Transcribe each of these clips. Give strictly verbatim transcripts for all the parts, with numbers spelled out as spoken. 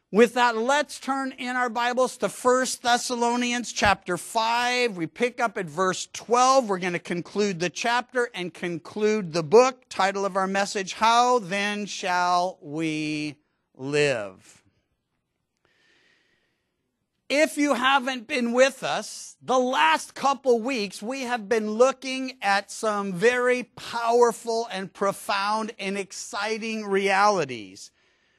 With that, let's turn in our Bibles to First Thessalonians chapter five. We pick up at verse twelve. We're going to conclude the chapter and conclude the book. Title of our message, How Then Shall We Live? If you haven't been with us, the last couple weeks we have been looking at some very powerful and profound and exciting realities.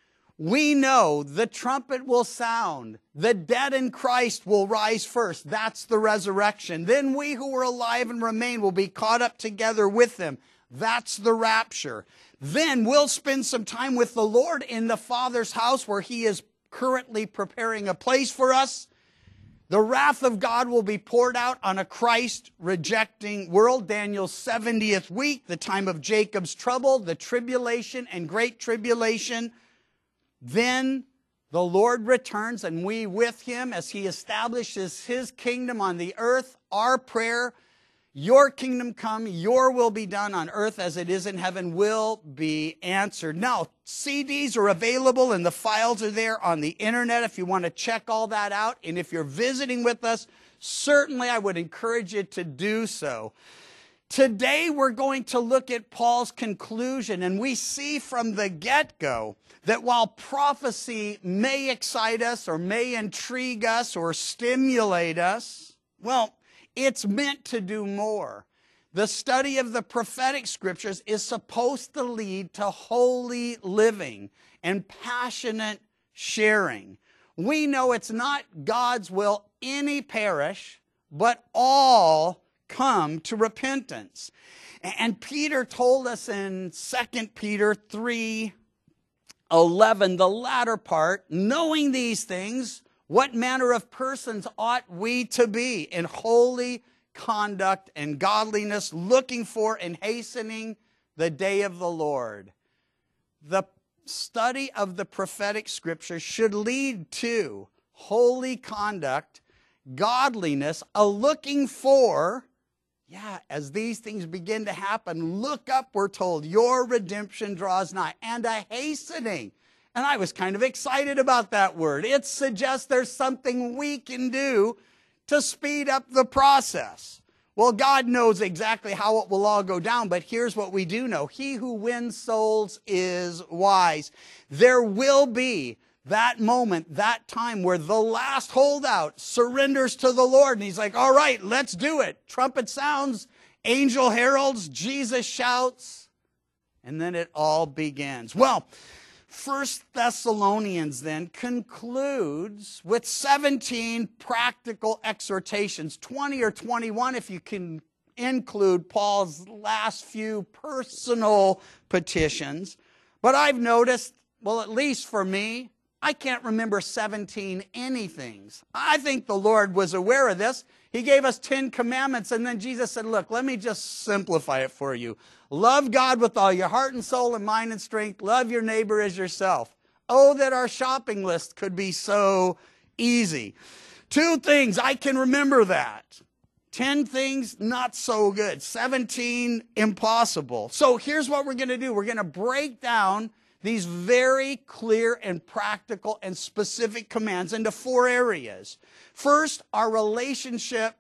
We know the trumpet will sound. The dead in Christ will rise first. That's the resurrection. Then we who are alive and remain will be caught up together with them. That's the rapture. Then we'll spend some time with the Lord in the Father's house where He is currently preparing a place for us. The wrath of God will be poured out on a Christ-rejecting world. Daniel's seventieth week, the time of Jacob's trouble, the tribulation and great tribulation. Then the Lord returns and we with Him as He establishes His kingdom on the earth. Our prayer, your kingdom come, your will be done on earth as it is in heaven, will be answered. Now, C Ds are available and the files are there on the internet if you want to check all that out. And if you're visiting with us, certainly I would encourage you to do so. Today we're going to look at Paul's conclusion, and we see from the get-go that while prophecy may excite us or may intrigue us or stimulate us, well, it's meant to do more. The study of the prophetic scriptures is supposed to lead to holy living and passionate sharing. We know it's not God's will any perish, but all come to repentance. And Peter told us in Second Peter three eleven, the latter part, knowing these things, what manner of persons ought we to be in holy conduct and godliness, looking for and hastening the day of the Lord. The study of the prophetic scriptures should lead to holy conduct, godliness, a looking for. Yeah, as these things begin to happen, look up, we're told, your redemption draws nigh, and a hastening. And I was kind of excited about that word. It suggests there's something we can do to speed up the process. Well, God knows exactly how it will all go down, but here's what we do know. He who wins souls is wise. There will be that moment, that time where the last holdout surrenders to the Lord. And he's like, all right, let's do it. Trumpet sounds, angel heralds, Jesus shouts, and then it all begins. Well, First Thessalonians then concludes with seventeen practical exhortations, twenty or twenty-one if you can include Paul's last few personal petitions. But I've noticed, well, at least for me, I can't remember seventeen anythings. I think the Lord was aware of this. He gave us ten commandments, and then Jesus said, look, let me just simplify it for you. Love God with all your heart and soul and mind and strength. Love your neighbor as yourself. Oh, that our shopping list could be so easy. Two things, I can remember that. Ten things, not so good. Seventeen, impossible. So here's what we're going to do. We're going to break down these very clear and practical and specific commands into four areas. First, our relationship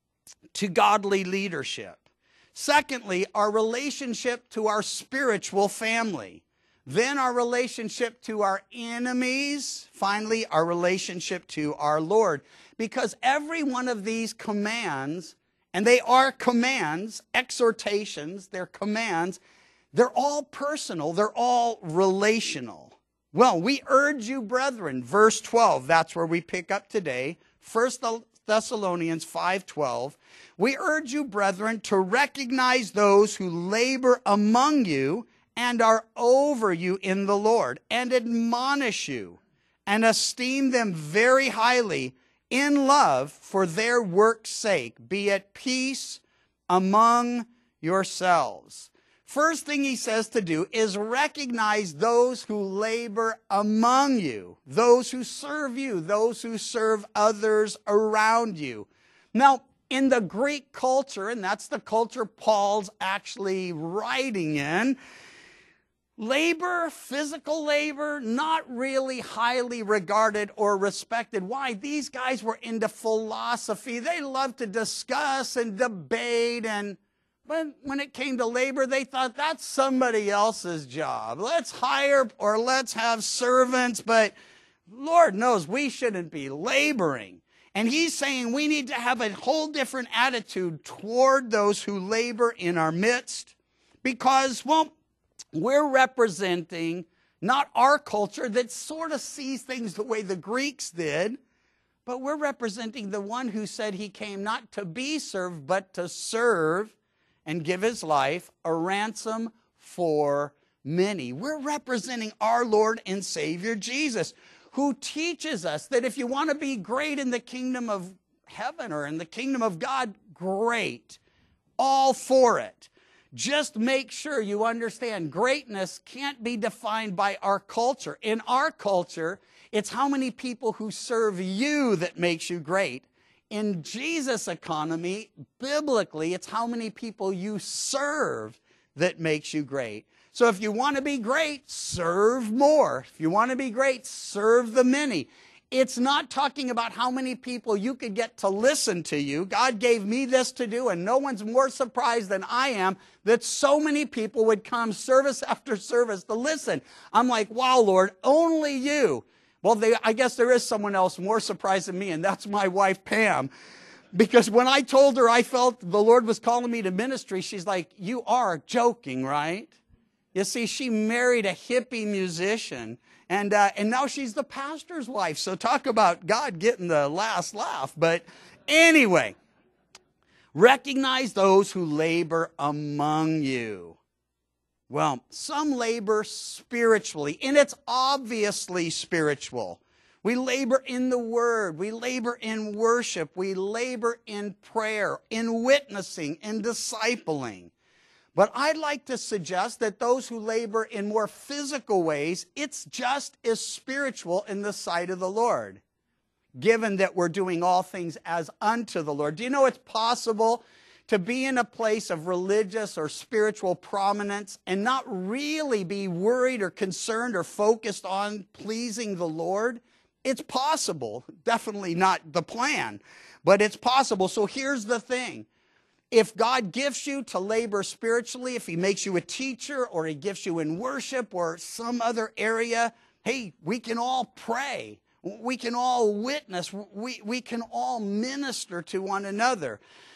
to godly leadership. Secondly, our relationship to our spiritual family. Then our relationship to our enemies. Finally, our relationship to our Lord. Because every one of these commands, and they are commands, exhortations, they're commands, they're all personal, they're all relational. Well, we urge you, brethren, verse twelve, that's where we pick up today, First Thessalonians five twelve. We urge you, brethren, to recognize those who labor among you and are over you in the Lord, and admonish you, and esteem them very highly in love for their work's sake. Be at peace among yourselves. First thing he says to do is recognize those who labor among you, those who serve you, those who serve others around you. Now, in the Greek culture, and that's the culture Paul's actually writing in, Labor, physical labor, not really highly regarded or respected. Why? These guys were into philosophy. They loved to discuss and debate, and but when it came to labor, they thought that's somebody else's job. Let's hire or let's have servants, but Lord knows we shouldn't be laboring. And he's saying we need to have a whole different attitude toward those who labor in our midst because, well, we're representing not our culture that sort of sees things the way the Greeks did, but we're representing the one who said he came not to be served, but to serve and give his life a ransom for many. We're representing our Lord and Savior Jesus, who teaches us that if you want to be great in the kingdom of heaven or in the kingdom of God, great. All for it. Just make sure you understand greatness can't be defined by our culture. In our culture, it's how many people who serve you that makes you great. In Jesus' economy, biblically, it's how many people you serve that makes you great. So if you want to be great, serve more. If you want to be great, serve the many. It's not talking about how many people you could get to listen to you. God gave me this to do, and no one's more surprised than I am that so many people would come service after service to listen. I'm like, wow, Lord, only you. Well, they, I guess there is someone else more surprised than me, and that's my wife, Pam. Because when I told her I felt the Lord was calling me to ministry, she's like, you are joking, right? You see, she married a hippie musician, and uh, and now she's the pastor's wife. So talk about God getting the last laugh. But anyway, recognize those who labor among you. Well, some labor spiritually, and it's obviously spiritual. We labor in the Word. We labor in worship. We labor in prayer, in witnessing, in discipling. But I'd like to suggest that those who labor in more physical ways, it's just as spiritual in the sight of the Lord, given that we're doing all things as unto the Lord. Do you know it's possible to be in a place of religious or spiritual prominence and not really be worried or concerned or focused on pleasing the Lord? It's possible. Definitely not the plan, but it's possible. So here's the thing. If God gifts you to labor spiritually, if he makes you a teacher or he gifts you in worship or some other area, hey, we can all pray. We can all witness. We, we can all minister to one another.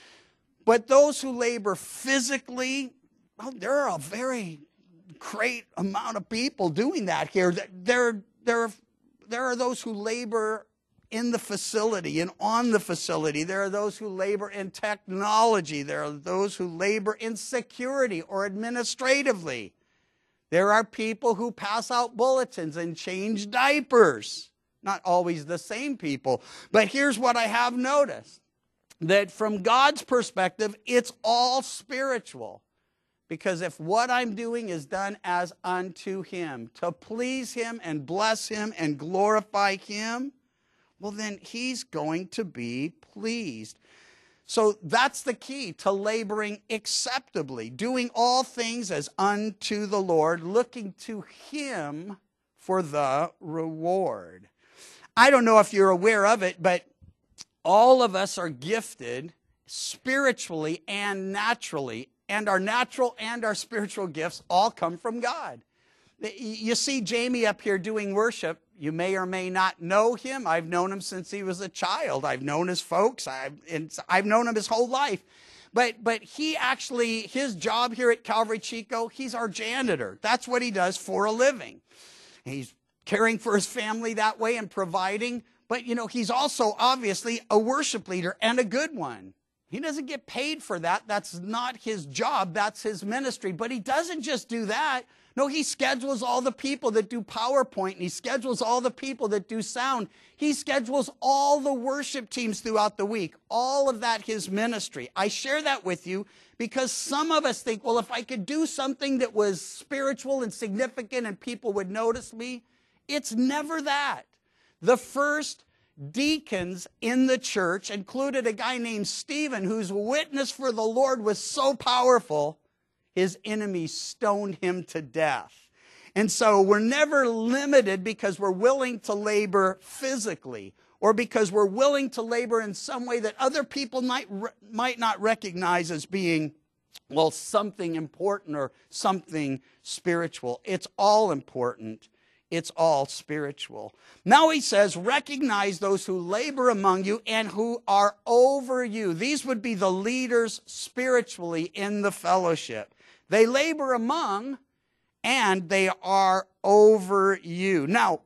But those who labor physically, well, there are a very great amount of people doing that here. There, there, there are those who labor in the facility and on the facility. There are those who labor in technology. There are those who labor in security or administratively. There are people who pass out bulletins and change diapers. Not always the same people. But here's what I have noticed. That from God's perspective, it's all spiritual. Because if what I'm doing is done as unto him, to please him and bless him and glorify him, well, then he's going to be pleased. So that's the key to laboring acceptably, doing all things as unto the Lord, looking to him for the reward. I don't know if you're aware of it, but all of us are gifted spiritually and naturally, and our natural and our spiritual gifts all come from God. You see Jamie up here doing worship. You may or may not know him. I've known him since he was a child. I've known his folks. I've, I've known him his whole life. But, but he actually, his job here at Calvary Chico, he's our janitor. That's what he does for a living. He's caring for his family that way and providing. But, you know, he's also obviously a worship leader and a good one. He doesn't get paid for that. That's not his job. That's his ministry. But he doesn't just do that. No, he schedules all the people that do PowerPoint, and he schedules all the people that do sound. He schedules all the worship teams throughout the week. All of that, his ministry. I share that with you because some of us think, well, if I could do something that was spiritual and significant and people would notice me, it's never that. The first deacons in the church included a guy named Stephen, whose witness for the Lord was so powerful, his enemies stoned him to death. And so we're never limited because we're willing to labor physically, or because we're willing to labor in some way that other people might, might not recognize as being, well, something important or something spiritual. It's all important. It's all spiritual. Now he says, recognize those who labor among you and who are over you. These would be the leaders spiritually in the fellowship. They labor among and they are over you. Now,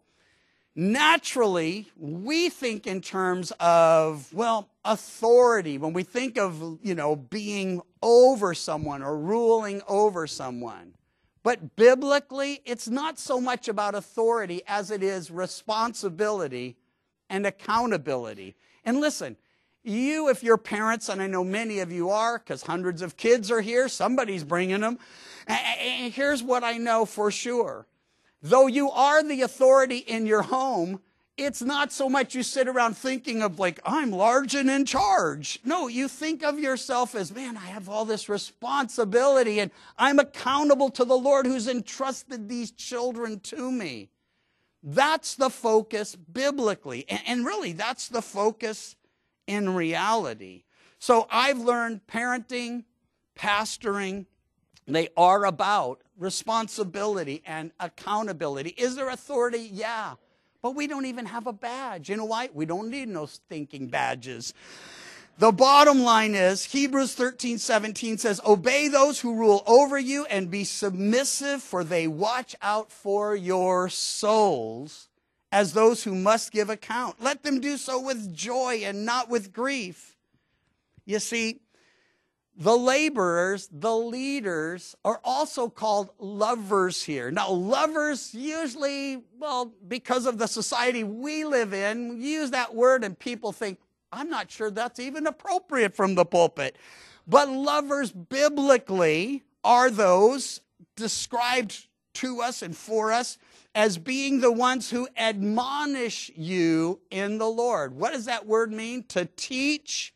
naturally, we think in terms of, well, authority. When we think of, you know, being over someone or ruling over someone. But biblically, it's not so much about authority as it is responsibility and accountability. And listen, you, if you're parents, and I know many of you are, because hundreds of kids are here, somebody's bringing them. And here's what I know for sure. Though you are the authority in your home, it's not so much you sit around thinking of like, I'm large and in charge. No, you think of yourself as, man, I have all this responsibility and I'm accountable to the Lord who's entrusted these children to me. That's the focus biblically. And really, that's the focus in reality. So I've learned parenting, pastoring, they are about responsibility and accountability. Is there authority? Yeah. But we don't even have a badge. You know why? We don't need no stinking badges. The bottom line is, Hebrews thirteen seventeen says, obey those who rule over you and be submissive, for they watch out for your souls as those who must give account. Let them do so with joy and not with grief. You see, the laborers, the leaders, are also called lovers here. Now, lovers usually, well, because of the society we live in, use that word and people think, I'm not sure that's even appropriate from the pulpit. But lovers biblically are those described to us and for us as being the ones who admonish you in the Lord. What does that word mean? To teach,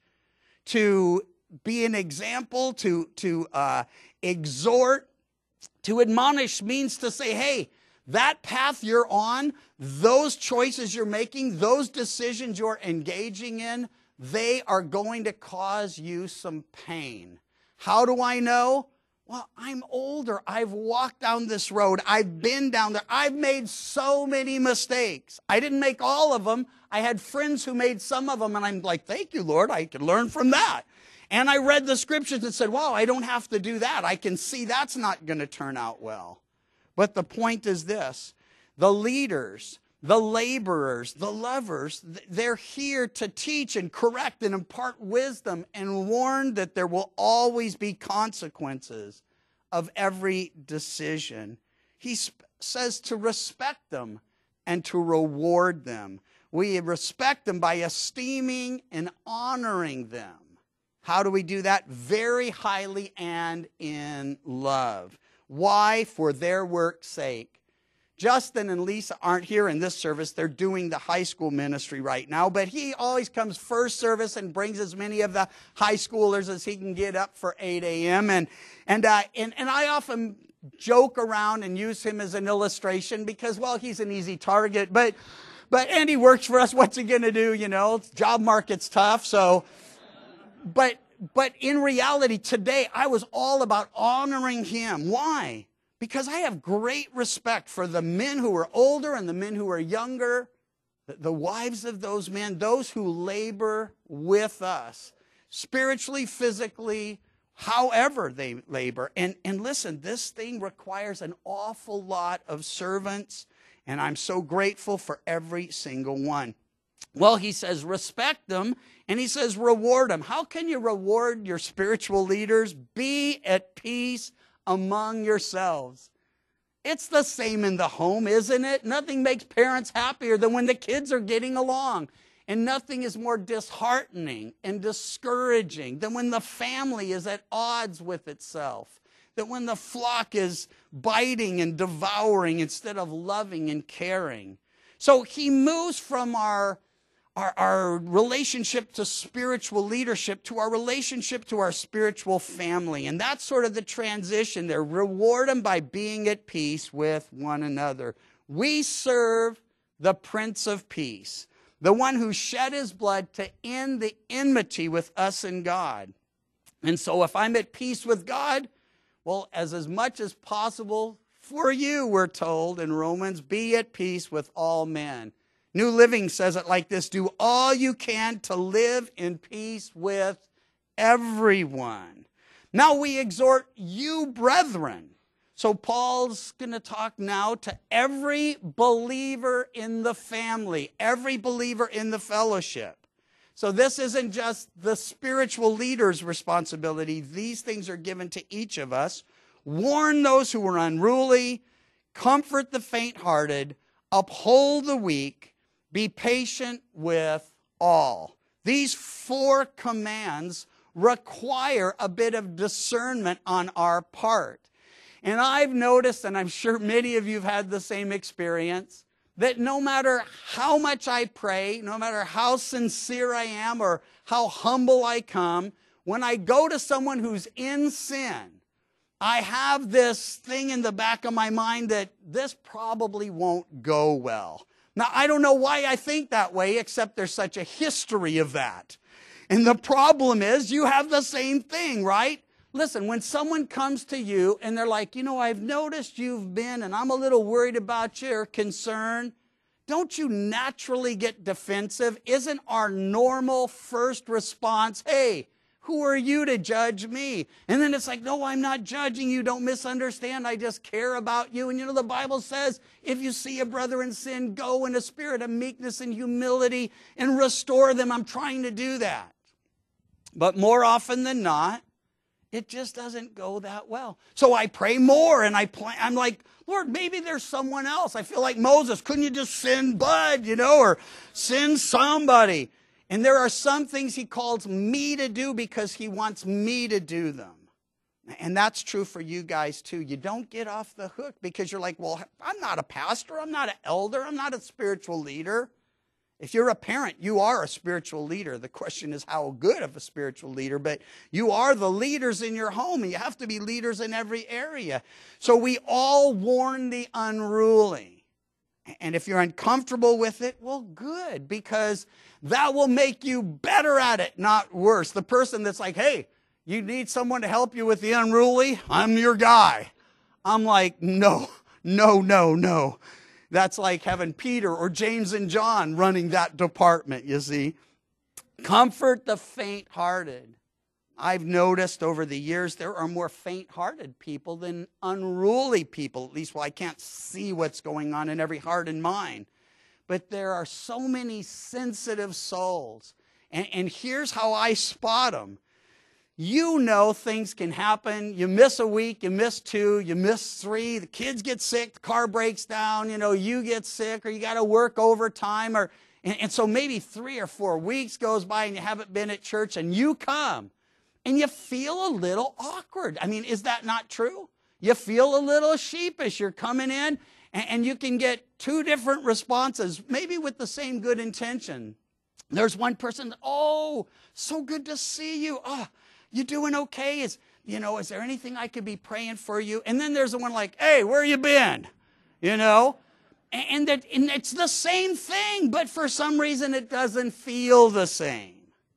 to be an example, to, to uh, exhort. To admonish means to say, hey, that path you're on, those choices you're making, those decisions you're engaging in, they are going to cause you some pain. How do I know? Well, I'm older. I've walked down this road. I've been down there. I've made so many mistakes. I didn't make all of them. I had friends who made some of them, and I'm like, thank you, Lord. I can learn from that. And I read the scriptures and said, wow, I don't have to do that. I can see that's not going to turn out well. But the point is this, the leaders, the laborers, the lovers, they're here to teach and correct and impart wisdom and warn that there will always be consequences of every decision. He says to respect them and to reward them. We respect them by esteeming and honoring them. How do we do that? Very highly and in love. Why? For their work's sake. Justin and Lisa aren't here in this service. They're doing the high school ministry right now. But he always comes first service and brings as many of the high schoolers as he can get up for eight a.m. And, and, uh, and, and I often joke around and use him as an illustration because, well, he's an easy target. But, but and he works for us. What's he going to do? You know, job market's tough. So... But but in reality, today, I was all about honoring him. Why? Because I have great respect for the men who are older and the men who are younger, the, the wives of those men, those who labor with us, spiritually, physically, however they labor. And, and listen, this thing requires an awful lot of servants, and I'm so grateful for every single one. Well, he says respect them, and he says reward them. How can you reward your spiritual leaders? Be at peace among yourselves. It's the same in the home, isn't it? Nothing makes parents happier than when the kids are getting along. And nothing is more disheartening and discouraging than when the family is at odds with itself. That when the flock is biting and devouring instead of loving and caring. So he moves from our our, our relationship to spiritual leadership, to our relationship to our spiritual family. And that's sort of the transition there. Reward them by being at peace with one another. We serve the Prince of Peace, the one who shed his blood to end the enmity with us and God. And so if I'm at peace with God, well, as, as much as possible for you, we're told in Romans, be at peace with all men. New Living says it like this: do all you can to live in peace with everyone. Now we exhort you, brethren. So Paul's going to talk now to every believer in the family, every believer in the fellowship. So this isn't just the spiritual leader's responsibility. These things are given to each of us. Warn those who are unruly, comfort the faint-hearted, uphold the weak, be patient with all. These four commands require a bit of discernment on our part. And I've noticed, and I'm sure many of you have had the same experience, that no matter how much I pray, no matter how sincere I am or how humble I come, when I go to someone who's in sin, I have this thing in the back of my mind that this probably won't go well. Now, I don't know why I think that way, except there's such a history of that. And the problem is you have the same thing, right? Listen, when someone comes to you and they're like, you know, I've noticed you've been, and I'm a little worried about you or concerned, don't you naturally get defensive? Isn't our normal first response, hey, who are you to judge me? And then it's like, no, I'm not judging you. Don't misunderstand. I just care about you. And you know, the Bible says, if you see a brother in sin, go in a spirit of meekness and humility and restore them. I'm trying to do that. But more often than not, it just doesn't go that well. So I pray more and I plan. I'm like, Lord, maybe there's someone else. I feel like Moses. Couldn't you just send Bud, you know, or send somebody? And there are some things he calls me to do because he wants me to do them. And that's true for you guys too. You don't get off the hook because you're like, well, I'm not a pastor. I'm not an elder. I'm not a spiritual leader. If you're a parent, you are a spiritual leader. The question is how good of a spiritual leader, but you are the leaders in your home, and you have to be leaders in every area. So we all warn the unruly. And if you're uncomfortable with it, well, good, because that will make you better at it, not worse. The person that's like, hey, you need someone to help you with the unruly? I'm your guy. I'm like, no, no, no, no. That's like having Peter or James and John running that department, you see. Comfort the faint-hearted. I've noticed over the years there are more faint-hearted people than unruly people. At least, well, I can't see what's going on in every heart and mind. But there are so many sensitive souls. And, and here's how I spot them. You know things can happen. You miss a week, you miss two, you miss three. The kids get sick, the car breaks down, you know, you get sick, or you got to work overtime. Or, and, and so maybe three or four weeks goes by and you haven't been at church, and you come and you feel a little awkward. I mean, is that not true? You feel a little sheepish. You're coming in and, and you can get two different responses, maybe with the same good intention. There's one person, oh, so good to see you. Oh, you doing okay? Is, you know, is there anything I could be praying for you? And then there's the one like, hey, where you been? You know? And, and, that, and it's the same thing, but for some reason it doesn't feel the same.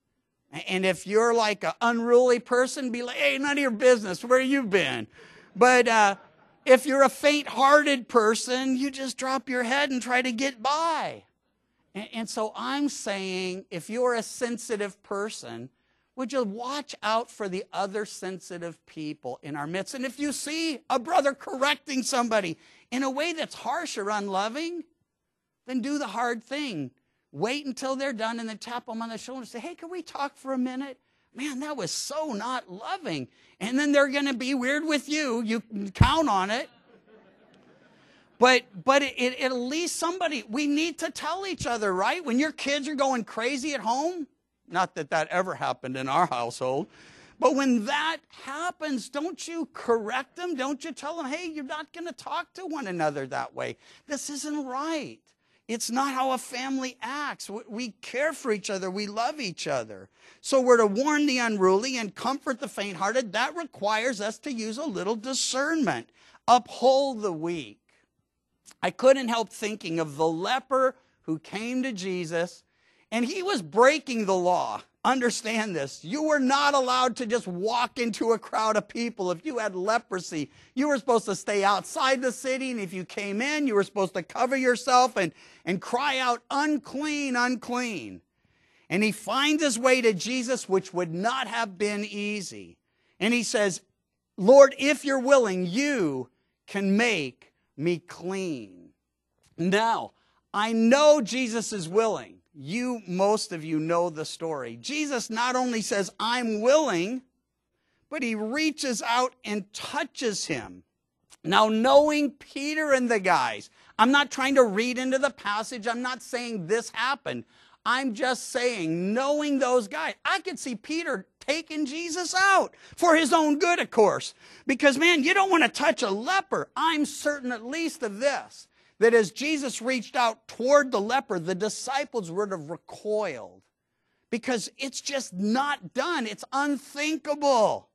And if you're like an unruly person, be like, hey, none of your business where you been. But uh, if you're a faint-hearted person, you just drop your head and try to get by. And, and so I'm saying, if you're a sensitive person, would you watch out for the other sensitive people in our midst? And if you see a brother correcting somebody in a way that's harsh or unloving, then do the hard thing. Wait until they're done and then tap them on the shoulder and say, hey, can we talk for a minute? Man, that was so not loving. And then they're going to be weird with you. You can count on it. But but it, it, at least somebody, we need to tell each other, right? When your kids are going crazy at home, not that that ever happened in our household, but when that happens, don't you correct them? Don't you tell them, hey, you're not going to talk to one another that way. This isn't right. It's not how a family acts. We care for each other. We love each other. So we're to warn the unruly and comfort the faint-hearted. That requires us to use a little discernment. Uphold the weak. I couldn't help thinking of the leper who came to Jesus, and he was breaking the law. Understand this. You were not allowed to just walk into a crowd of people. If you had leprosy, you were supposed to stay outside the city, and if you came in, you were supposed to cover yourself and, and cry out, unclean, unclean. And he finds his way to Jesus, which would not have been easy. And he says, Lord, if you're willing, you can make me clean. Now, I know Jesus is willing. You, most of you know the story. Jesus not only says, I'm willing, but he reaches out and touches him. Now, knowing Peter and the guys, I'm not trying to read into the passage. I'm not saying this happened. I'm just saying, knowing those guys, I could see Peter taking Jesus out for his own good, of course. Because, man, you don't want to touch a leper. I'm certain at least of this, that as Jesus reached out toward the leper, the disciples would have recoiled. Because it's just not done. It's unthinkable.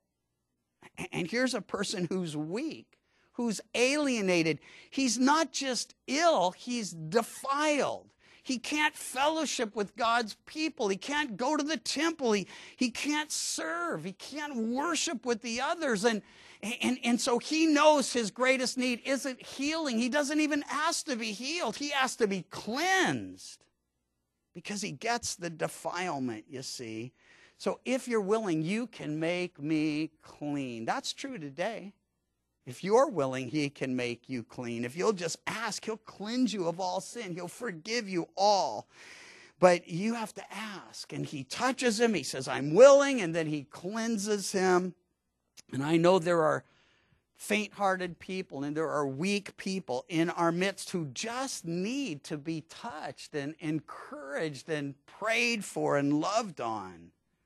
And here's a person who's weak, who's alienated. He's not just ill, he's defiled. He can't fellowship with God's people. He can't go to the temple. He, he can't serve. He can't worship with the others. And, and, and so he knows his greatest need isn't healing. He doesn't even ask to be healed. He asks to be cleansed because he gets the defilement, you see. So if you're willing, you can make me clean. That's true today. If you're willing, he can make you clean. If you'll just ask, he'll cleanse you of all sin. He'll forgive you all. But you have to ask. And he touches him. He says, I'm willing. And then he cleanses him. And I know there are faint-hearted people and there are weak people in our midst who just need to be touched and encouraged and prayed for and loved on.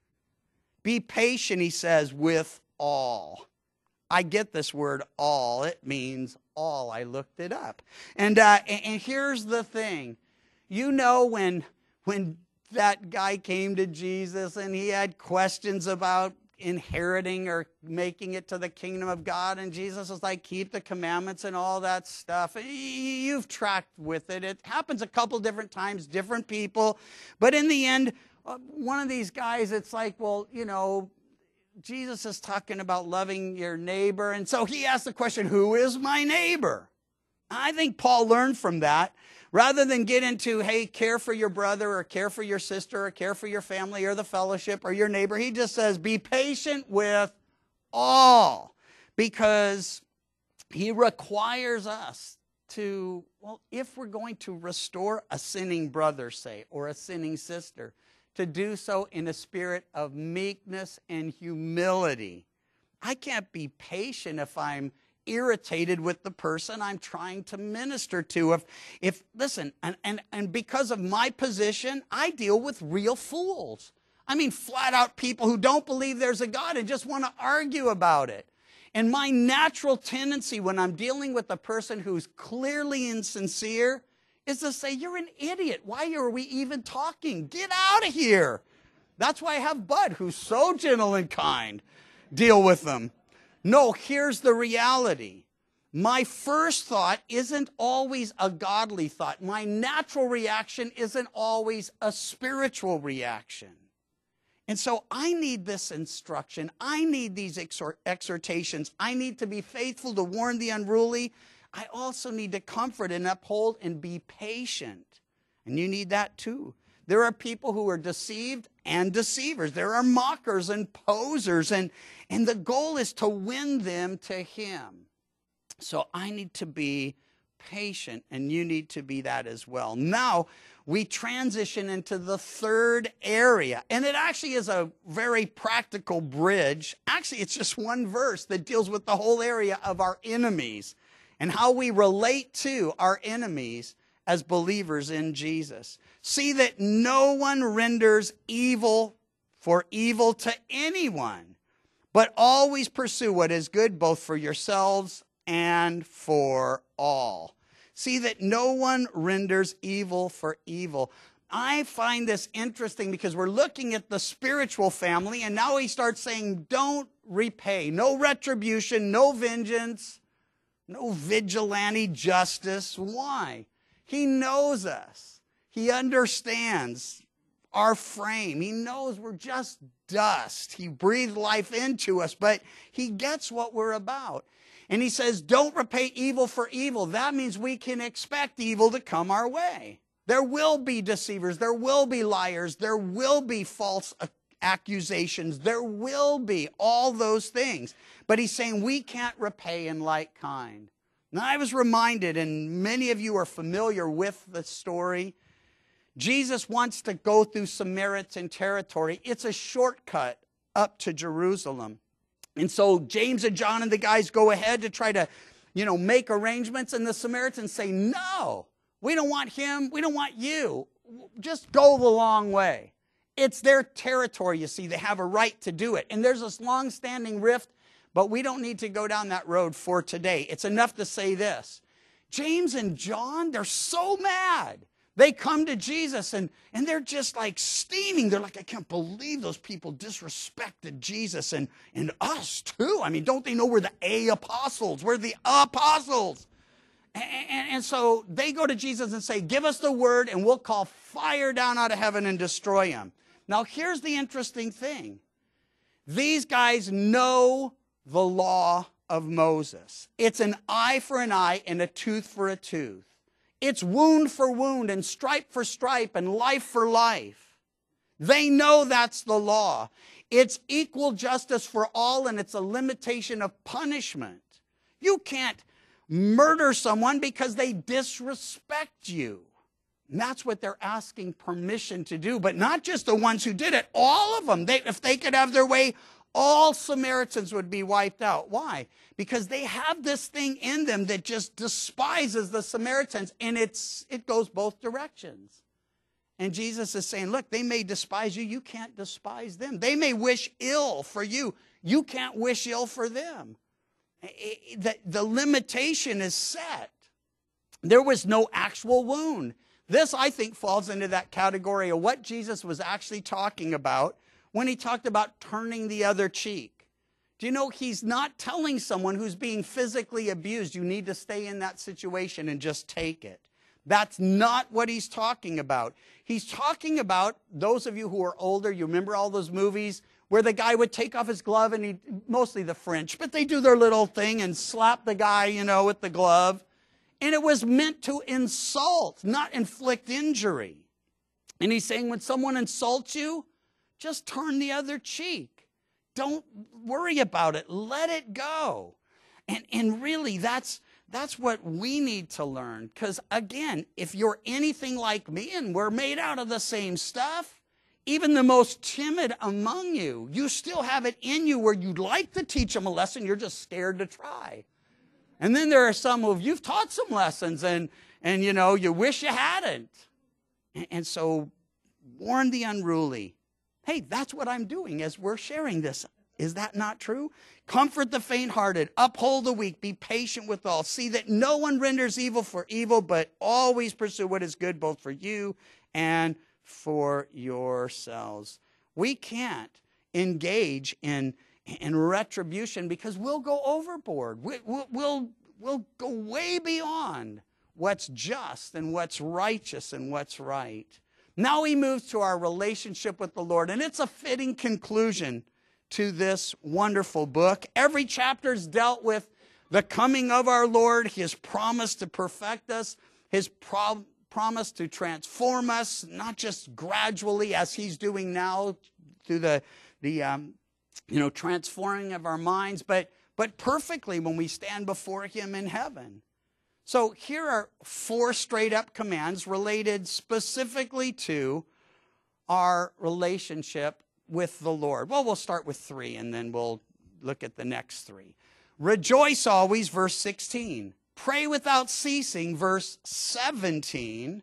Be patient, he says, with all. I get this word all. It means all. I looked it up. And uh, and here's the thing. You know when, when that guy came to Jesus and he had questions about inheriting or making it to the kingdom of God, and Jesus was like, keep the commandments and all that stuff. You've tracked with it. It happens a couple different times, different people. But in the end, one of these guys, it's like, well, you know, Jesus is talking about loving your neighbor. And so he asked the question, who is my neighbor? I think Paul learned from that. Rather than get into, hey, care for your brother or care for your sister or care for your family or the fellowship or your neighbor, he just says, be patient with all. Because he requires us to, well, if we're going to restore a sinning brother, say, or a sinning sister, to do so in a spirit of meekness and humility. I can't be patient if I'm irritated with the person I'm trying to minister to. If, if listen, and, and, and because of my position, I deal with real fools. I mean, flat out people who don't believe there's a God and just want to argue about it. And my natural tendency when I'm dealing with a person who's clearly insincere is to say, you're an idiot. Why are we even talking? Get out of here. That's why I have Bud, who's so gentle and kind. Deal with them. No, here's the reality. My first thought isn't always a godly thought. My natural reaction isn't always a spiritual reaction. And so I need this instruction. I need these exhort- exhortations. I need to be faithful to warn the unruly. I also need to comfort and uphold and be patient. And you need that too. There are people who are deceived and deceivers. There are mockers and posers. And, and the goal is to win them to him. So I need to be patient, and you need to be that as well. Now we transition into the third area. And it actually is a very practical bridge. Actually, it's just one verse that deals with the whole area of our enemies and how we relate to our enemies as believers in Jesus. See that no one renders evil for evil to anyone, but always pursue what is good both for yourselves and for all. See that no one renders evil for evil. I find this interesting because we're looking at the spiritual family, and now he starts saying, don't repay, no retribution, no vengeance, no vigilante justice. Why? He knows us. He understands our frame. He knows we're just dust. He breathed life into us, but he gets what we're about. And he says, don't repay evil for evil. That means we can expect evil to come our way. There will be deceivers. There will be liars. There will be false accusations. There will be all those things. But he's saying we can't repay in like kind. Now, I was reminded, and many of you are familiar with the story, Jesus wants to go through Samaritan territory. It's a shortcut up to Jerusalem. And so James and John and the guys go ahead to try to, you know, make arrangements. And the Samaritans say, no, we don't want him. We don't want you. Just go the long way. It's their territory, you see. They have a right to do it. And there's this long-standing rift, but we don't need to go down that road for today. It's enough to say this. James and John, they're so mad. They come to Jesus and, and they're just like steaming. They're like, I can't believe those people disrespected Jesus and, and us too. I mean, don't they know we're the A apostles? We're the apostles. And, and, and so they go to Jesus and say, give us the word and we'll call fire down out of heaven and destroy him. Now, here's the interesting thing. These guys know the law of Moses. It's an eye for an eye and a tooth for a tooth. It's wound for wound and stripe for stripe and life for life. They know that's the law. It's equal justice for all, and it's a limitation of punishment. You can't murder someone because they disrespect you. And that's what they're asking permission to do. But not just the ones who did it, all of them. They, if they could have their way, all Samaritans would be wiped out. Why? Because they have this thing in them that just despises the Samaritans, and it's it goes both directions. And Jesus is saying, look, they may despise you. You can't despise them. They may wish ill for you. You can't wish ill for them. The, the limitation is set. There was no actual wound. This, I think, falls into that category of what Jesus was actually talking about when he talked about turning the other cheek. Do you know he's not telling someone who's being physically abused, you need to stay in that situation and just take it. That's not what he's talking about. He's talking about, those of you who are older, you remember all those movies where the guy would take off his glove and he, mostly the French, but they do their little thing and slap the guy, you know, with the glove. And it was meant to insult, not inflict injury. And he's saying when someone insults you, just turn the other cheek. Don't worry about it. Let it go. And, and really, that's, that's what we need to learn. Because, again, if you're anything like me and we're made out of the same stuff, even the most timid among you, you still have it in you where you'd like to teach them a lesson. You're just scared to try. And then there are some who you've taught some lessons and, and you know, you wish you hadn't. And, and so warn the unruly. Hey, that's what I'm doing as we're sharing this. Is that not true? Comfort the faint-hearted, uphold the weak, be patient with all. See that no one renders evil for evil, but always pursue what is good both for you and for yourselves. We can't engage in, in retribution because we'll go overboard. We, we'll, we'll, we'll go way beyond what's just and what's righteous and what's right. Now he moves to our relationship with the Lord, and it's a fitting conclusion to this wonderful book. Every chapter's dealt with the coming of our Lord, his promise to perfect us, his pro- promise to transform us, not just gradually as he's doing now through the, the um, you know, transforming of our minds, but, but perfectly when we stand before him in heaven. So here are four straight-up commands related specifically to our relationship with the Lord. Well, we'll start with three, and then we'll look at the next three. Rejoice always, verse sixteen. Pray without ceasing, verse seventeen.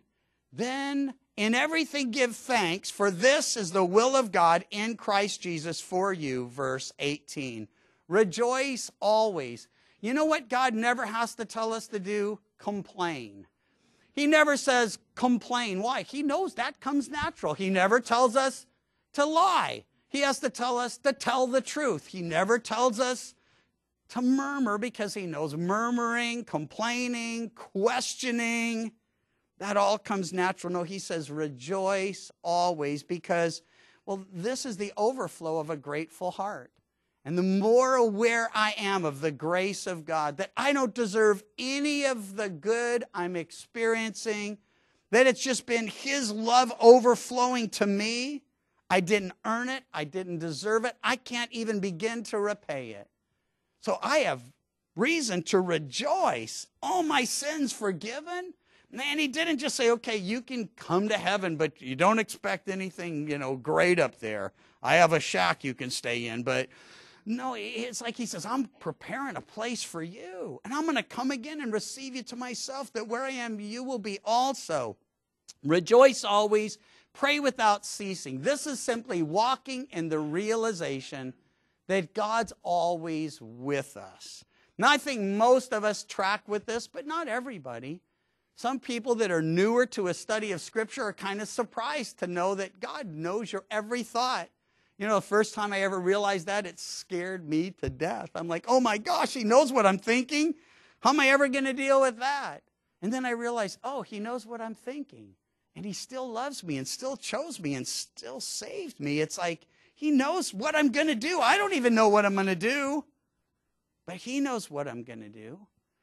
Then in everything give thanks, for this is the will of God in Christ Jesus for you, verse eighteen. Rejoice always. You know what God never has to tell us to do? complain. He never says complain. Why? He knows that comes natural. He never tells us to lie. He has to tell us to tell the truth. He never tells us to murmur because he knows murmuring, complaining, questioning, that all comes natural. No, he says rejoice always because, well, this is the overflow of a grateful heart. And the more aware I am of the grace of God, that I don't deserve any of the good I'm experiencing, that it's just been his love overflowing to me. I didn't earn it. I didn't deserve it. I can't even begin to repay it. So I have reason to rejoice. All my sins forgiven. Man, he didn't just say, okay, you can come to heaven, but you don't expect anything, you know, great up there. I have a shack you can stay in, but no, it's like he says, I'm preparing a place for you, and I'm going to come again and receive you to myself, that where I am, you will be also. Rejoice always, pray without ceasing. This is simply walking in the realization that God's always with us. Now, I think most of us track with this, but not everybody. Some people that are newer to a study of Scripture are kind of surprised to know that God knows your every thought. You know, the first time I ever realized that, it scared me to death. I'm like, oh my gosh, he knows what I'm thinking. How am I ever going to deal with that? And then I realized, oh, he knows what I'm thinking. And he still loves me and still chose me and still saved me. It's like he knows what I'm going to do. I don't even know what I'm going to do. But he knows what I'm going to do.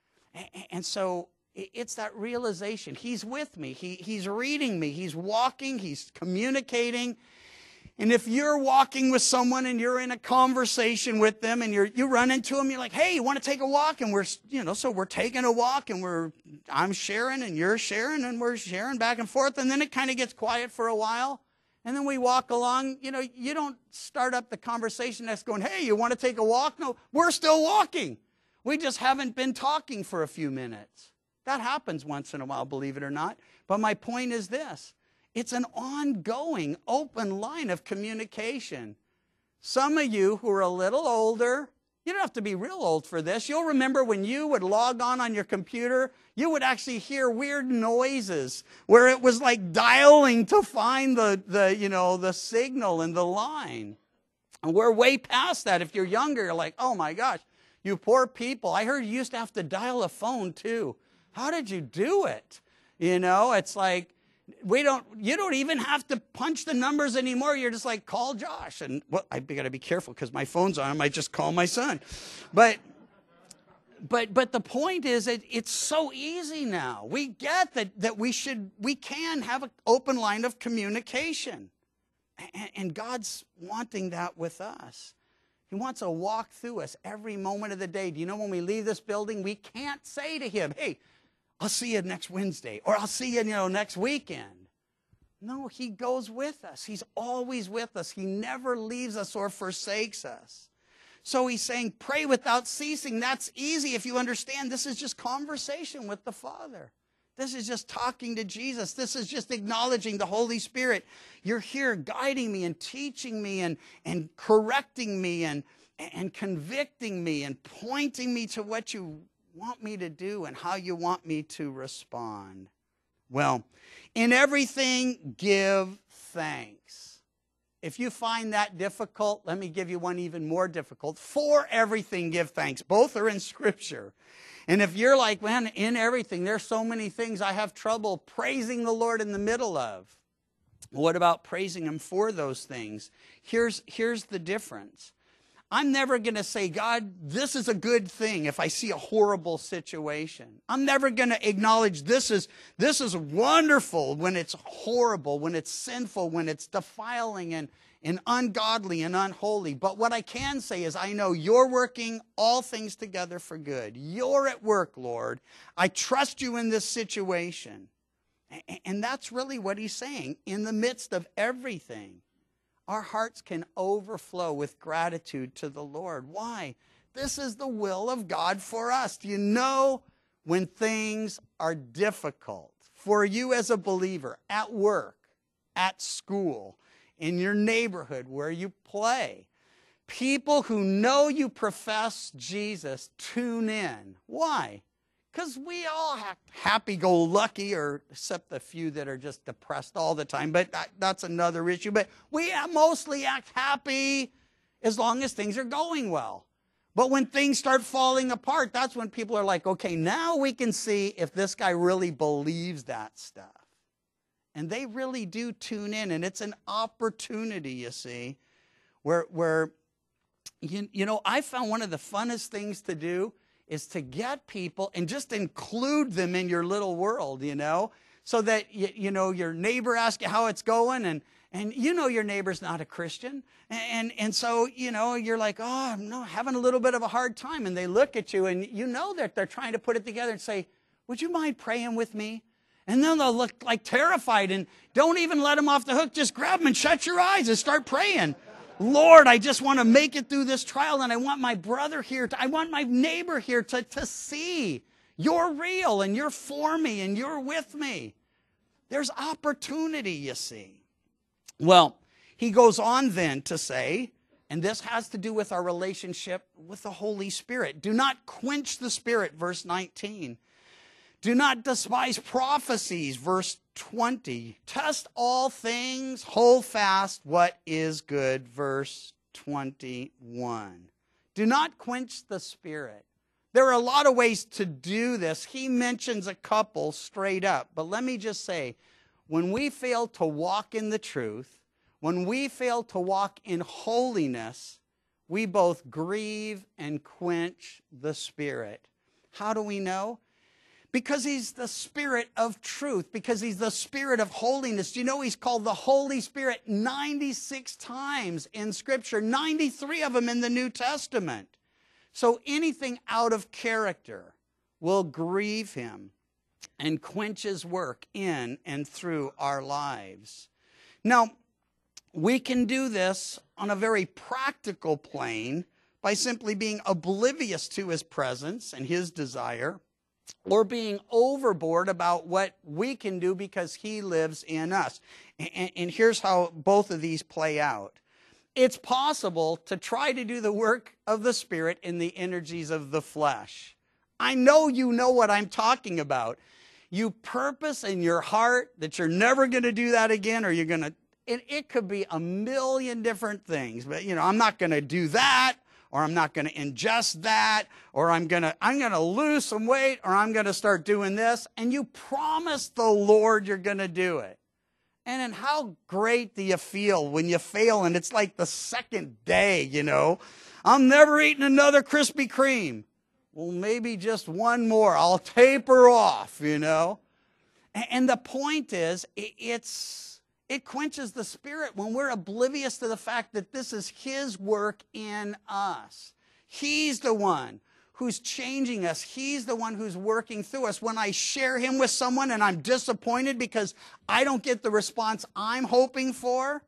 And so it's that realization. He's with me. He, he's reading me. He's walking. He's communicating. And if you're walking with someone and you're in a conversation with them and you're, you run into them, you're like, hey, you want to take a walk? And we're, you know, so we're taking a walk and we're, I'm sharing and you're sharing and we're sharing back and forth. And then it kind of gets quiet for a while. And then we walk along. You know, you don't start up the conversation that's going, hey, you want to take a walk? No, we're still walking. We just haven't been talking for a few minutes. That happens once in a while, believe it or not. But my point is this. It's an ongoing, open line of communication. Some of you who are a little older, you don't have to be real old for this. You'll remember when you would log on on your computer, you would actually hear weird noises where it was like dialing to find the, the you know, the signal and the line. And we're way past that. If you're younger, you're like, oh my gosh, you poor people. I heard you used to have to dial a phone too. How did you do it? You know, it's like, we don't, you don't even have to punch the numbers anymore. You're just like, call Josh. And well, I got to be careful because my phone's on. I might just call my son. But, but, but the point is that it's so easy now. We get that, that we should, we can have an open line of communication. And, and God's wanting that with us. He wants to walk through us every moment of the day. Do you know when we leave this building, we can't say to him, hey, I'll see you next Wednesday, or I'll see you, you know, next weekend. No, he goes with us. He's always with us. He never leaves us or forsakes us. So he's saying, pray without ceasing. That's easy if you understand. This is just conversation with the Father. This is just talking to Jesus. This is just acknowledging the Holy Spirit. You're here guiding me and teaching me and, and correcting me and, and convicting me and pointing me to what you want me to do and how you want me to respond. Well, in everything, give thanks. If you find that difficult, let me give you one even more difficult. For everything, give thanks. Both are in Scripture. And if you're like, man, in everything, there's so many things I have trouble praising the Lord in the middle of. What about praising Him for those things? Here's, here's the difference. I'm never going to say, God, this is a good thing if I see a horrible situation. I'm never going to acknowledge this is, this is wonderful when it's horrible, when it's sinful, when it's defiling and, and ungodly and unholy. But what I can say is I know you're working all things together for good. You're at work, Lord. I trust you in this situation. And that's really what he's saying. In the midst of everything, our hearts can overflow with gratitude to the Lord. Why? This is the will of God for us. Do you know when things are difficult for you as a believer, at work, at school, in your neighborhood where you play, people who know you profess Jesus tune in. Why? Because we all act happy-go-lucky, or except the few that are just depressed all the time. But that, that's another issue. But we mostly act happy as long as things are going well. But when things start falling apart, that's when people are like, okay, now we can see if this guy really believes that stuff. And they really do tune in. And it's an opportunity, you see, where, where you, you know, I found one of the funnest things to do is to get people and just include them in your little world, you know, so that, you, you know, your neighbor asks you how it's going, and, and you know your neighbor's not a Christian. And, and so, you know, you're like, oh, I'm no, having a little bit of a hard time. And they look at you, and you know that they're trying to put it together and say, would you mind praying with me? And then they'll look like terrified, and don't even let them off the hook. Just grab them and shut your eyes and start praying. Lord, I just want to make it through this trial, and I want my brother here, to, I want my neighbor here to, to see you're real, and you're for me, and you're with me. There's opportunity, you see. Well, he goes on then to say, and this has to do with our relationship with the Holy Spirit. Do not quench the Spirit, verse nineteen. Do not despise prophecies, verse twenty. Test all things, hold fast what is good, verse twenty-one. Do not quench the Spirit. There are a lot of ways to do this. He mentions a couple straight up. But let me just say, when we fail to walk in the truth, when we fail to walk in holiness, we both grieve and quench the Spirit. How do we know? Because he's the Spirit of truth, because he's the Spirit of holiness. Do you know he's called the Holy Spirit ninety-six times in Scripture, ninety-three of them in the New Testament. So anything out of character will grieve him and quench his work in and through our lives. Now, we can do this on a very practical plane by simply being oblivious to his presence and his desire, or being overboard about what we can do because he lives in us. And, and here's how both of these play out. It's possible to try to do the work of the Spirit in the energies of the flesh. I know you know what I'm talking about. You purpose in your heart that you're never going to do that again, or you're going to, it, it could be a million different things. But, you know, I'm not going to do that, or I'm not going to ingest that, or I'm going to I'm going to lose some weight, or I'm going to start doing this. And you promise the Lord you're going to do it. And then how great do you feel when you fail, and it's like the second day, you know. I'm never eating another Krispy Kreme. Well, maybe just one more. I'll taper off, you know. And the point is, it's it quenches the Spirit when we're oblivious to the fact that this is his work in us. He's the one who's changing us. He's the one who's working through us. When I share him with someone and I'm disappointed because I don't get the response I'm hoping for,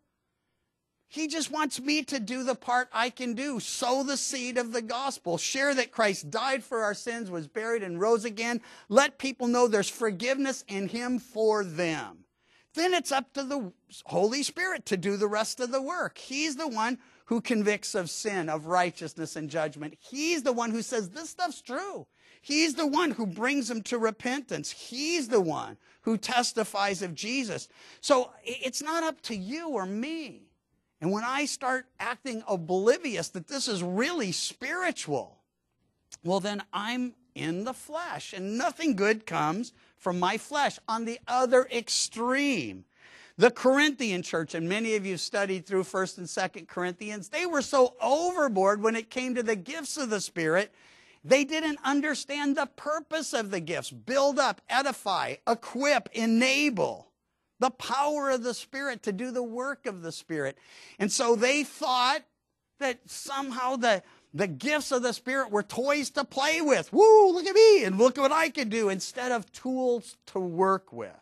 he just wants me to do the part I can do. Sow the seed of the gospel. Share that Christ died for our sins, was buried, and rose again. Let people know there's forgiveness in him for them. Then it's up to the Holy Spirit to do the rest of the work. He's the one who convicts of sin, of righteousness, and judgment. He's the one who says this stuff's true. He's the one who brings them to repentance. He's the one who testifies of Jesus. So it's not up to you or me. And when I start acting oblivious that this is really spiritual, well, then I'm in the flesh, and nothing good comes from my flesh. On the other extreme, the Corinthian church, and many of you studied through First and Second Corinthians, they were so overboard when it came to the gifts of the Spirit, they didn't understand the purpose of the gifts. Build up, edify, equip, enable. The power of the Spirit to do the work of the Spirit. And so they thought that somehow the, the gifts of the Spirit were toys to play with. Woo, look at me, and look what I can do, instead of tools to work with.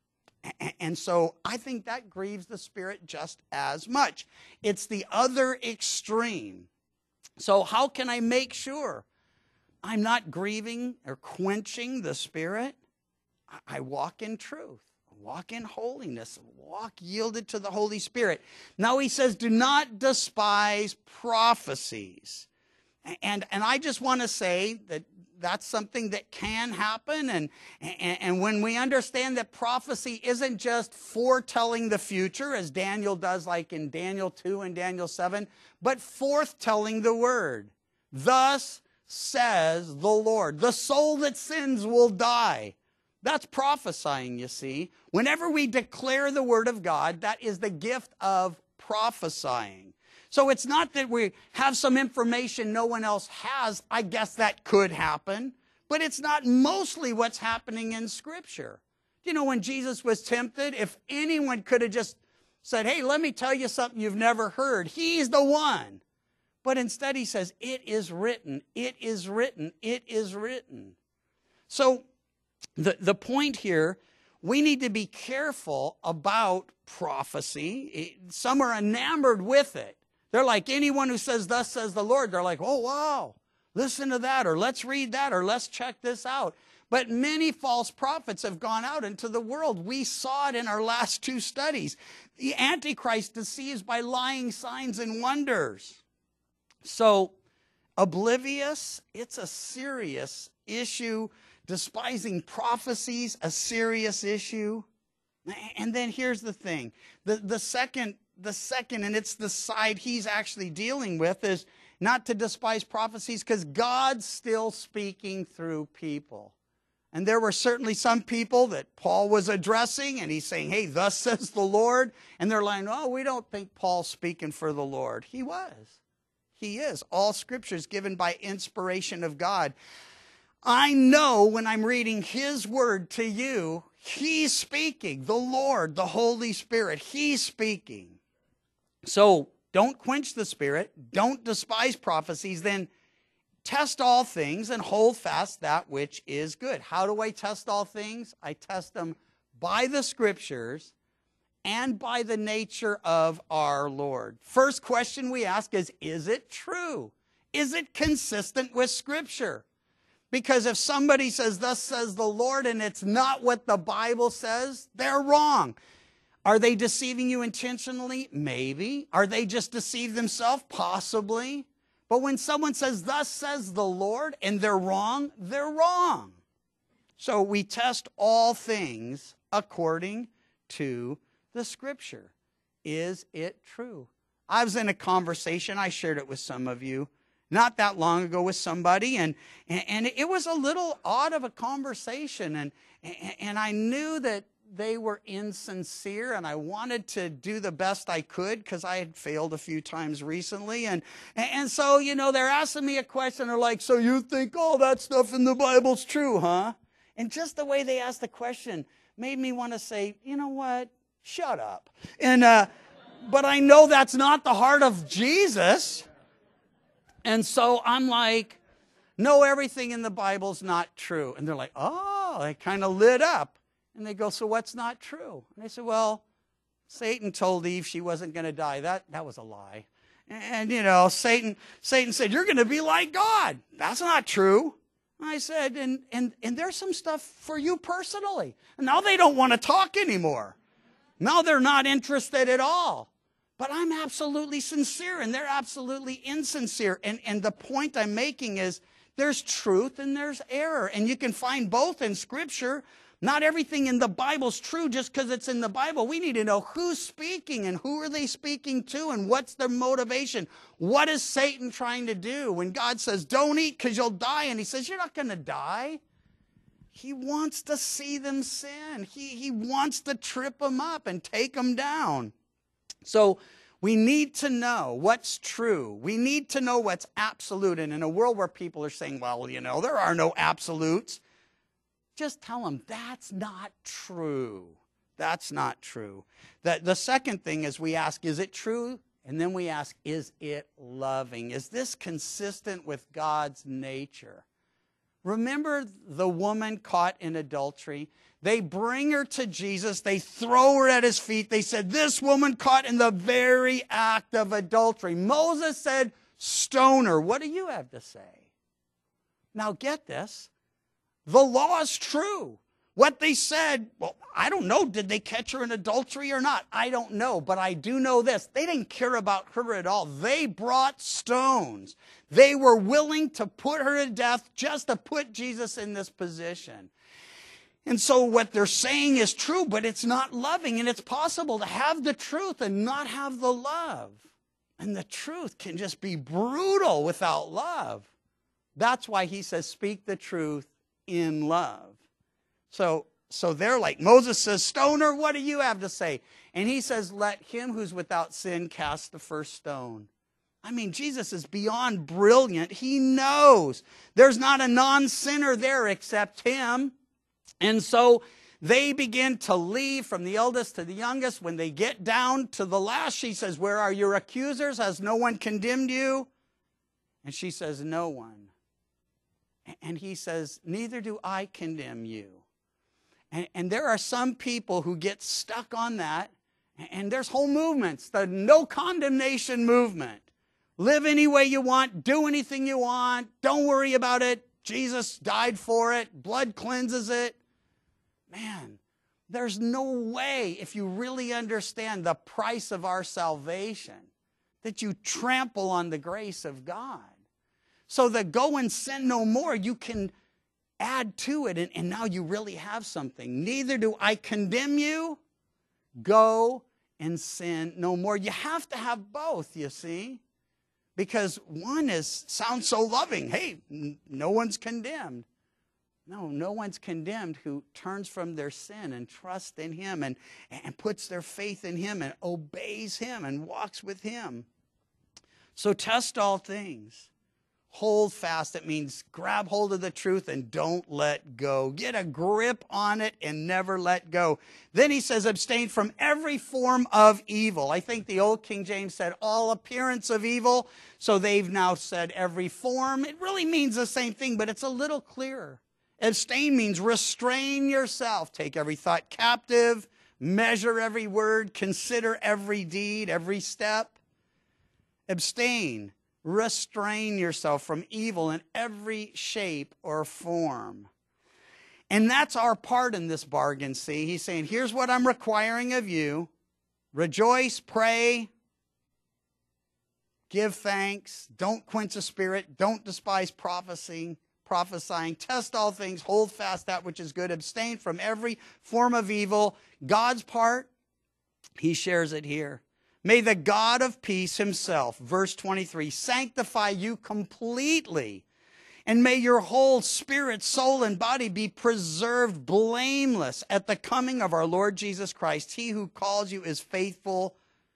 And so I think that grieves the Spirit just as much. It's the other extreme. So how can I make sure I'm not grieving or quenching the Spirit? I walk in truth. Walk in holiness. Walk yielded to the Holy Spirit. Now he says, do not despise prophecies. And, and I just want to say that that's something that can happen. And, and, and when we understand that prophecy isn't just foretelling the future, as Daniel does like in Daniel two and Daniel seven, but forthtelling the word. Thus says the Lord. The soul that sins will die. That's prophesying, you see. Whenever we declare the word of God, that is the gift of prophesying. So it's not that we have some information no one else has. I guess that could happen. But it's not mostly what's happening in Scripture. You know, when Jesus was tempted, if anyone could have just said, hey, let me tell you something you've never heard, he's the one. But instead he says, it is written, it is written, it is written. So the, the point here, we need to be careful about prophecy. Some are enamored with it. They're like anyone who says, thus says the Lord. They're like, oh, wow, listen to that, or let's read that, or let's check this out. But many false prophets have gone out into the world. We saw it in our last two studies. The Antichrist deceives by lying signs and wonders. So, oblivious, it's a serious issue. Despising prophecies, a serious issue. And then here's the thing. The, the second The second, and it's the side he's actually dealing with, is not to despise prophecies because God's still speaking through people. And there were certainly some people that Paul was addressing, and he's saying, hey, thus says the Lord. And they're like, oh, we don't think Paul's speaking for the Lord. He was. He is. All Scripture is given by inspiration of God. I know when I'm reading his word to you, he's speaking. The Lord, the Holy Spirit, he's speaking. So don't quench the Spirit, don't despise prophecies, then test all things and hold fast that which is good. How do I test all things? I test them by the Scriptures and by the nature of our Lord. First question we ask is, is it true? Is it consistent with Scripture? Because if somebody says, thus says the Lord, and it's not what the Bible says, they're wrong. Are they deceiving you intentionally? Maybe. Are they just deceived themselves? Possibly. But when someone says, thus says the Lord, and they're wrong, they're wrong. So we test all things according to the Scripture. Is it true? I was in a conversation, I shared it with some of you, not that long ago with somebody, and, and it was a little odd of a conversation, and, and I knew that they were insincere, and I wanted to do the best I could because I had failed a few times recently. And, and so, you know, they're asking me a question. They're like, so you think all that stuff in the Bible's true, huh? And just the way they asked the question made me want to say, you know what? Shut up. And uh, but I know that's not the heart of Jesus. And so I'm like, no, everything in the Bible's not true. And they're like, oh, they kind of lit up. And they go, so what's not true? And they said, well, Satan told Eve she wasn't going to die. That, that was a lie. And, and, you know, Satan Satan said, you're going to be like God. That's not true. I said, and, and, and there's some stuff for you personally. And now they don't want to talk anymore. Now they're not interested at all. But I'm absolutely sincere, and they're absolutely insincere. And, and the point I'm making is there's truth and there's error. And you can find both in Scripture. Not everything in the Bible's true just because it's in the Bible. We need to know who's speaking and who are they speaking to and what's their motivation. What is Satan trying to do when God says, don't eat because you'll die? And he says, you're not going to die. He wants to see them sin. He, he wants to trip them up and take them down. So we need to know what's true. We need to know what's absolute. And in a world where people are saying, well, you know, there are no absolutes, just tell them that's not true. That's not true. The, the second thing is we ask, is it true? And then we ask, is it loving? Is this consistent with God's nature? Remember the woman caught in adultery? They bring her to Jesus. They throw her at his feet. They said, this woman caught in the very act of adultery. Moses said, stone her. What do you have to say? Now get this. The law is true. What they said, well, I don't know. Did they catch her in adultery or not? I don't know. But I do know this. They didn't care about her at all. They brought stones. They were willing to put her to death just to put Jesus in this position. And so what they're saying is true, but it's not loving. And it's possible to have the truth and not have the love. And the truth can just be brutal without love. That's why he says, speak the truth in love. So, so they're like, Moses says, stone her, what do you have to say? And he says, let him who's without sin cast the first stone. I mean, Jesus is beyond brilliant. He knows there's not a non-sinner there except him. And so they begin to leave from the eldest to the youngest. When they get down to the last, she says, where are your accusers? Has no one condemned you? And she says, no one. And he says, neither do I condemn you. And, and there are some people who get stuck on that. And there's whole movements, the no condemnation movement. Live any way you want, do anything you want, don't worry about it. Jesus died for it, blood cleanses it. Man, there's no way, if you really understand the price of our salvation, that you trample on the grace of God. So that go and sin no more, you can add to it, and, and now you really have something. Neither do I condemn you. Go and sin no more. You have to have both, you see. Because one is sounds so loving. Hey, n- no one's condemned. No, no one's condemned who turns from their sin and trusts in him and, and puts their faith in him and obeys him and walks with him. So test all things. Hold fast. It means grab hold of the truth and don't let go. Get a grip on it and never let go. Then he says, abstain from every form of evil. I think the old King James said all appearance of evil. So they've now said every form. It really means the same thing, but it's a little clearer. Abstain means restrain yourself. Take every thought captive. Measure every word. Consider every deed, every step. Abstain. Restrain yourself from evil in every shape or form. And that's our part in this bargain, see? He's saying, here's what I'm requiring of you. Rejoice, pray, give thanks, don't quench the spirit, don't despise prophesying, prophesying, test all things, hold fast that which is good, abstain from every form of evil. God's part, he shares it here. May the God of peace himself, verse twenty-three, sanctify you completely. And may your whole spirit, soul, and body be preserved blameless at the coming of our Lord Jesus Christ. He who calls you is faithful,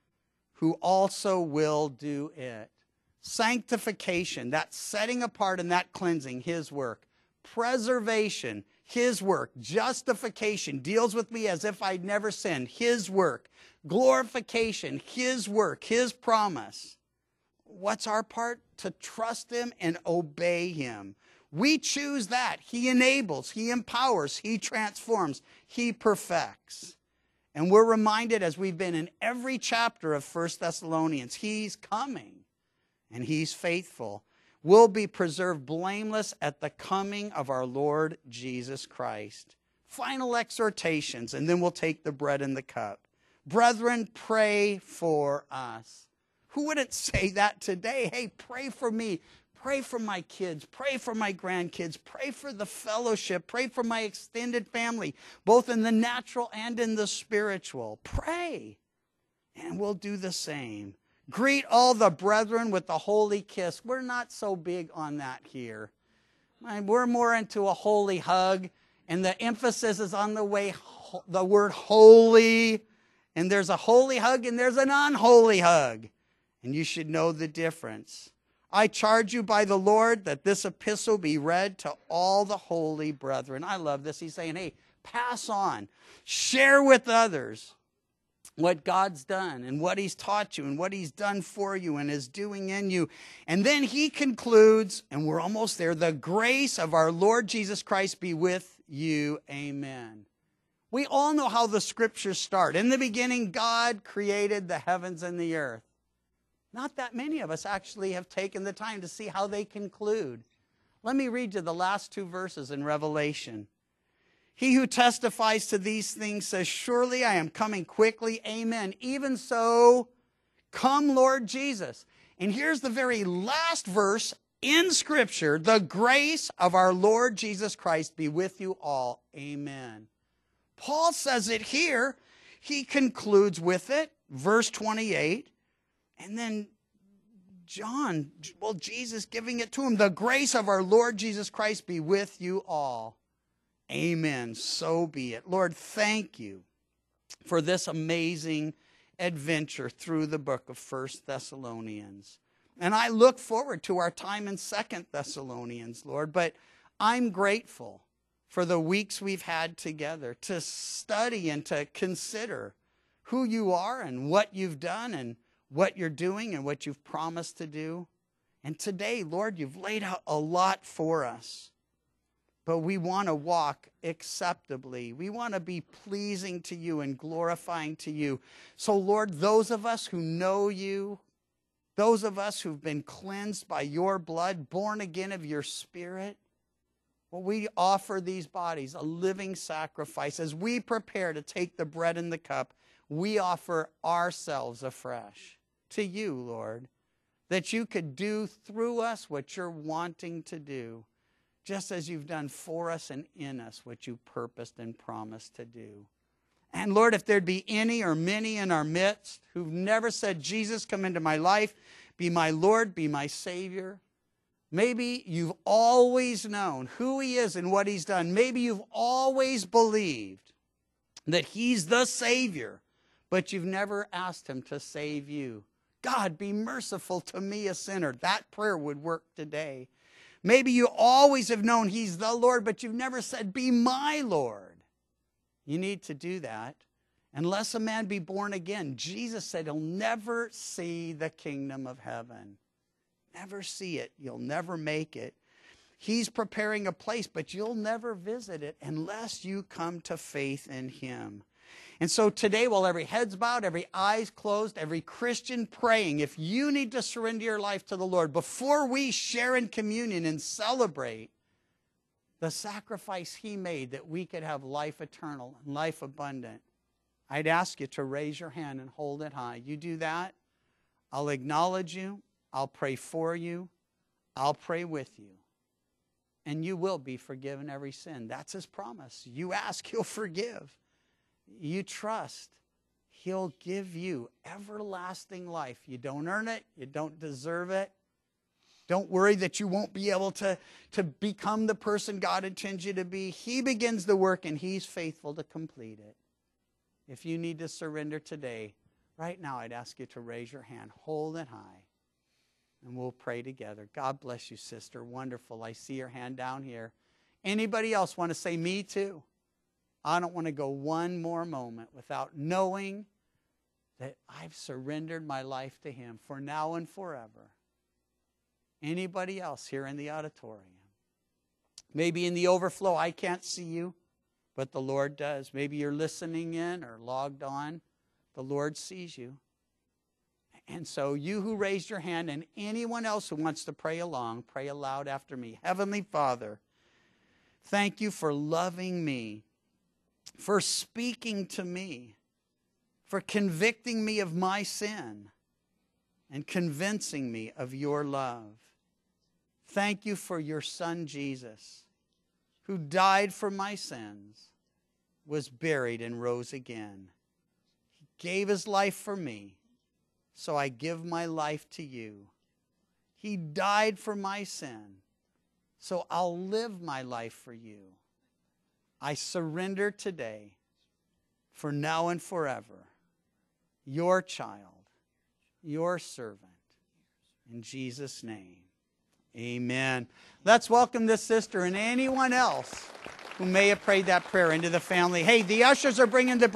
who also will do it. Sanctification, that setting apart and that cleansing, his work. Preservation, his work. Justification, deals with me as if I'd never sinned, his work. Glorification, his work, his promise. What's our part? To trust him and obey him. We choose that. He enables, he empowers, he transforms, he perfects. And we're reminded, as we've been in every chapter of First Thessalonians, he's coming and he's faithful. We'll be preserved blameless at the coming of our Lord Jesus Christ. Final exhortations, and then we'll take the bread and the cup. Brethren, pray for us. Who wouldn't say that today? Hey, pray for me. Pray for my kids. Pray for my grandkids. Pray for the fellowship. Pray for my extended family, both in the natural and in the spiritual. Pray, and we'll do the same. Greet all the brethren with the holy kiss. We're not so big on that here. We're more into a holy hug, and the emphasis is on the way, the word holy. And there's a holy hug and there's an unholy hug. And you should know the difference. I charge you by the Lord that this epistle be read to all the holy brethren. I love this. He's saying, hey, pass on. Share with others what God's done and what he's taught you and what he's done for you and is doing in you. And then he concludes, and we're almost there, the grace of our Lord Jesus Christ be with you. Amen. We all know how the scriptures start. In the beginning, God created the heavens and the earth. Not that many of us actually have taken the time to see how they conclude. Let me read you the last two verses in Revelation. He who testifies to these things says, surely I am coming quickly. Amen. Even so, come Lord Jesus. And here's the very last verse in Scripture. The grace of our Lord Jesus Christ be with you all. Amen. Paul says it here. He concludes with it. Verse twenty-eight. And then John, well, Jesus giving it to him. The grace of our Lord Jesus Christ be with you all. Amen. So be it. Lord, thank you for this amazing adventure through the book of First Thessalonians. And I look forward to our time in Second Thessalonians, Lord. But I'm grateful for the weeks we've had together to study and to consider who you are and what you've done and what you're doing and what you've promised to do. And today, Lord, you've laid out a lot for us. But we want to walk acceptably. We want to be pleasing to you and glorifying to you. So, Lord, those of us who know you, those of us who've been cleansed by your blood, born again of your Spirit, well, we offer these bodies a living sacrifice. As we prepare to take the bread and the cup, we offer ourselves afresh to you, Lord, that you could do through us what you're wanting to do, just as you've done for us and in us what you purposed and promised to do. And Lord, if there'd be any or many in our midst who've never said, Jesus, come into my life, be my Lord, be my Savior. Maybe you've always known who he is and what he's done. Maybe you've always believed that he's the Savior, but you've never asked him to save you. God, be merciful to me, a sinner. That prayer would work today. Maybe you always have known he's the Lord, but you've never said, be my Lord. You need to do that. Unless a man be born again, Jesus said he'll never see the kingdom of heaven. Never see it. You'll never make it. He's preparing a place, but you'll never visit it unless you come to faith in him. And so today, while every head's bowed, every eye's closed, every Christian praying, if you need to surrender your life to the Lord, before we share in communion and celebrate the sacrifice he made that we could have life eternal and life abundant, I'd ask you to raise your hand and hold it high. You do that, I'll acknowledge you, I'll pray for you, I'll pray with you, and you will be forgiven every sin. That's his promise. You ask, he'll forgive. You trust, he'll give you everlasting life. You don't earn it. You don't deserve it. Don't worry that you won't be able to, to become the person God intends you to be. He begins the work and he's faithful to complete it. If you need to surrender today, right now I'd ask you to raise your hand, hold it high, and we'll pray together. God bless you, sister. Wonderful. I see your hand down here. Anybody else want to say, me too? I don't want to go one more moment without knowing that I've surrendered my life to him for now and forever. Anybody else here in the auditorium? Maybe in the overflow, I can't see you, but the Lord does. Maybe you're listening in or logged on. The Lord sees you. And so you who raised your hand and anyone else who wants to pray along, pray aloud after me. Heavenly Father, thank you for loving me, for speaking to me, for convicting me of my sin and convincing me of your love. Thank you for your Son, Jesus, who died for my sins, was buried and rose again. He gave his life for me, so I give my life to you. He died for my sin, so I'll live my life for you. I surrender today, for now and forever, your child, your servant. In Jesus' name, amen. Let's welcome this sister and anyone else who may have prayed that prayer into the family. Hey, the ushers are bringing the